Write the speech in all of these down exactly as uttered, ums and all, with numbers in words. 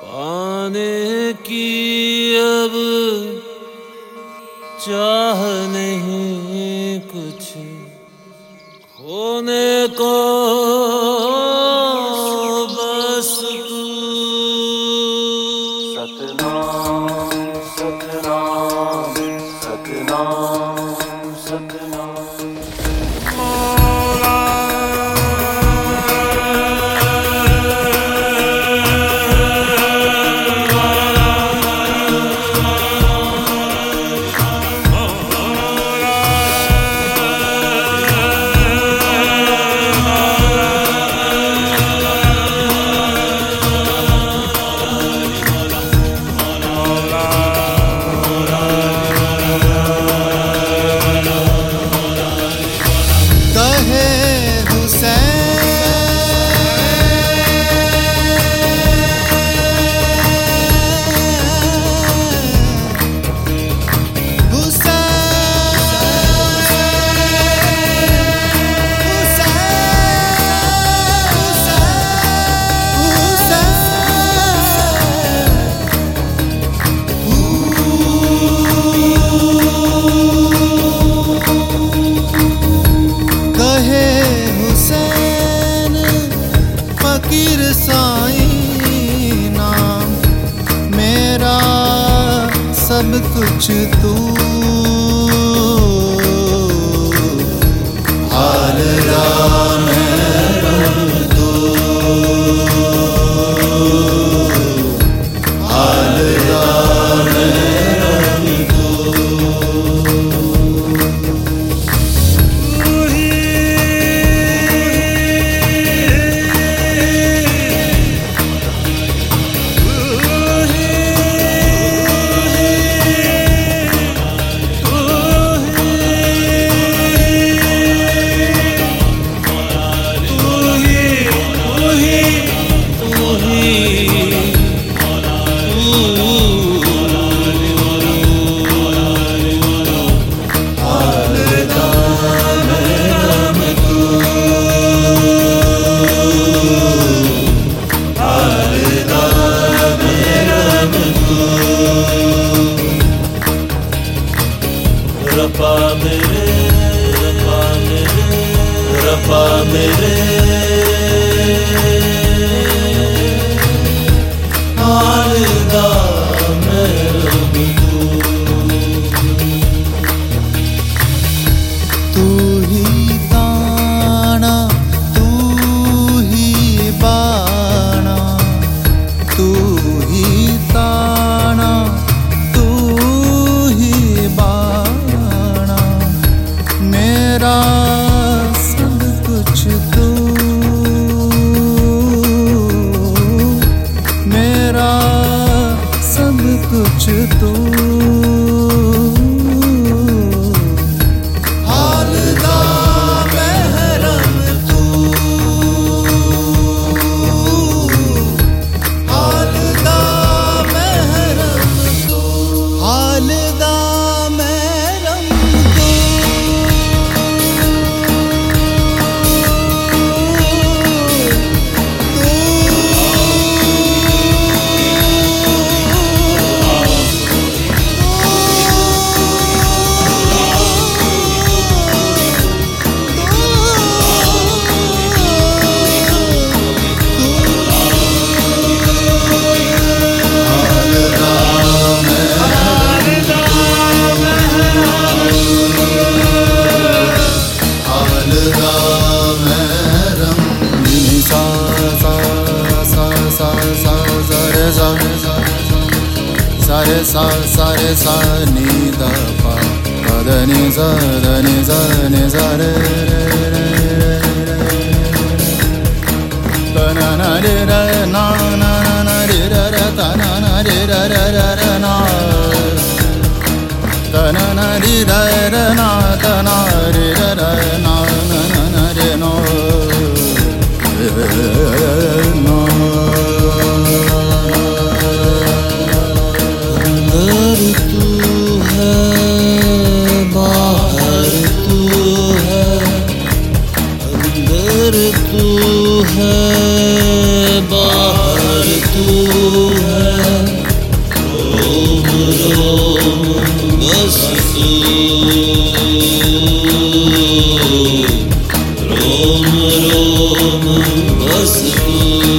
पाने की अब चाह नहीं कुछ, खोने को बस तू। सतनाम सतनाम सतनाम सतनाम फकीर साईं नाम मेरा सब कुछ तू। हाल राम तू, हाल राम तू। रब्बा मेरे, रब्बा मेरे, रब्बा मेरे, हालदा मेरा तू। तू ही ताना, तू ही बाना, तू ही ताना, तू ही बाना, मेरा सब कुछ तू, मेरा सब कुछ तू। हालदा महरम तू, हालदा महरम तू, हालदा महरम तू। सारे सा सारे सा नी द पा प द नि स द नि स नि स रे रे रे प न न रे रे ना ना ना रे रे रे ता ना ना रे रे रे रे रे ना ता ना ना रे रे रे ना ता ना रे रे रे ना ना ना ना रे नो नो। अंदर तू है, बाहर तू है, अंदर तू है, बाहर तू है। बस तू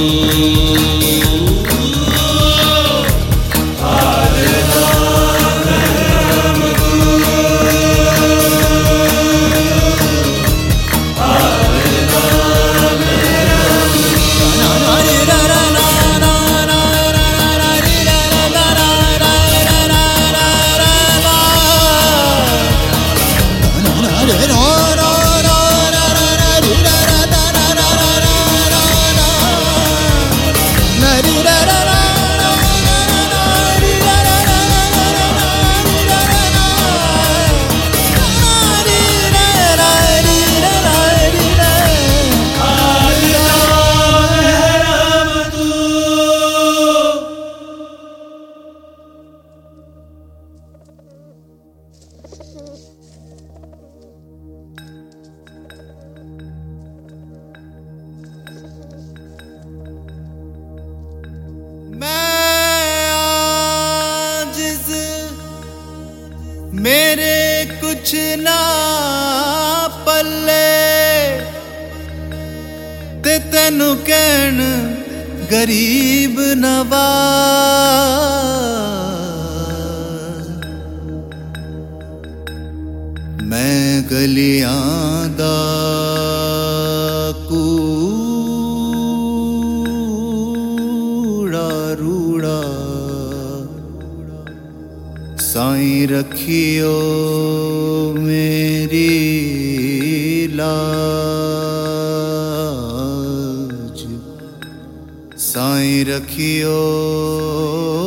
मेरे कुछ ना पल्ले ते तेनू कहन गरीब नवाज मैं गलियां दा कूड़ा रूड़ा साईं रखियो मेरी लाज साईं रखियो